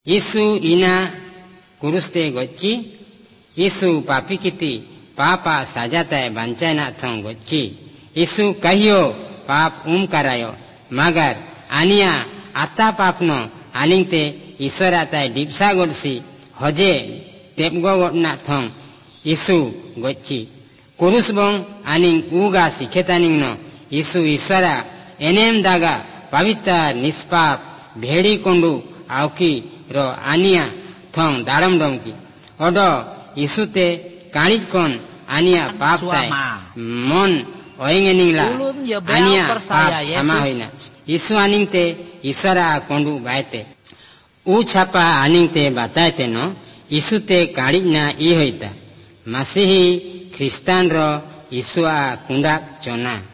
यीशु इना कुरुस्ते गोचकी यीशु पापी किती पापा साजाताय बंचायना थों गोचकी यीशु कहियो पाप करायो मगर आनिया आता पापनो आनिंगते ईश्वराताय डिप्सा गोडसी हजे टेपगो गोडना थों यीशु गोचकी कुरुस बोंग आनिंग उगा सिखेतानिंगनो यीशु ईश्वरा एनेम दागा पवित्र निष्पाप भेड़ी कोंडू आवकी रो आनिया थों दाड़म डोंकी ओडो यीशुते काणिज कोन आनिया पाप ताय मन ओएंगेनिंगला आनिया पाप क्षमा होइना यीशु आनिंगते ईश्वरा कोंडू बायते उ छापा आनिंगते बतायते नो यीशुते काणिज ना ई होइता मसीही ख्रिस्तान रो यीशुआ कुंडा चोना।